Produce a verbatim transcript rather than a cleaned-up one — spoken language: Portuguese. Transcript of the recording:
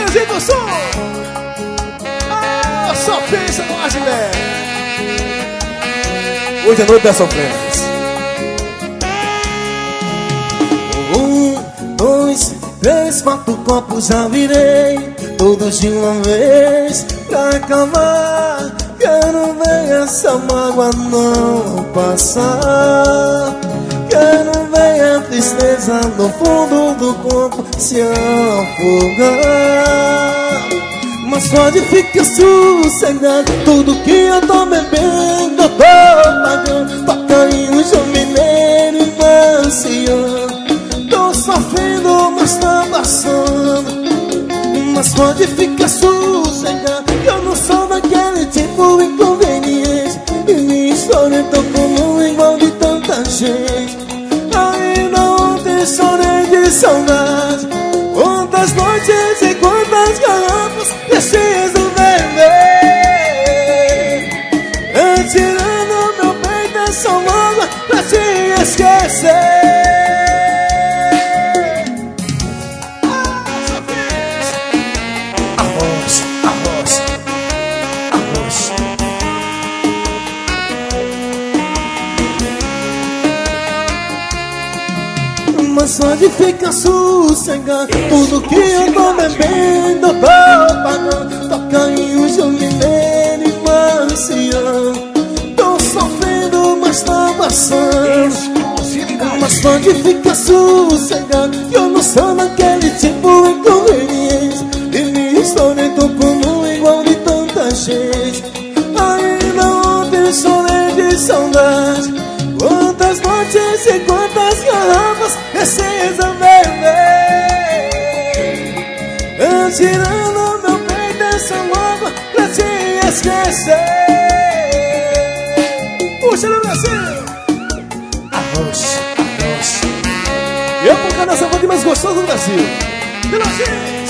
Brasil do Sul. Ah, só pensa no Agilé. Hoje é noite da sofrência. Um, dois, três, quatro copos já virei, todos de uma vez pra acabar. Quero ver essa mágoa não passar. Quero ver a tristeza no fundo do corpo se afogar. Mas pode ficar sossegado, tudo que eu tô bebendo eu tô pagando. Toca aí o João Mineiro e Marciano. Tô sofrendo, mas tá passando. Mas pode ficar sossegado, que eu não sou daquele tipo inconveniente. E minha história tô comum igual de tanta gente. Ainda ontem chorei de saudade. Quantas noites e quantas garrafas preciso beber, retirando meu peito essa mágoa pra te esquecer. Arroz, arroz, arroz. Mas só de ficar sossegado, tudo que eu tô bebendo eu tô pagando. Toca aí o João Mineiro e Marciano. Tô sofrendo, mas tá passando. Mas pode ficar sossegado, que eu não sou daquele tipo inconveniente. E minha história tô comum igual de tanta gente. Ainda ontem chorei de saudade. Quantas noites e quantas garrafas precisa beber, tirando meu peito essa mágoa pra te esquecer. Puxa no Brasil. Arroz, arroz. E eu por causa dessa voz mais gostosa do Brasil. Brasil.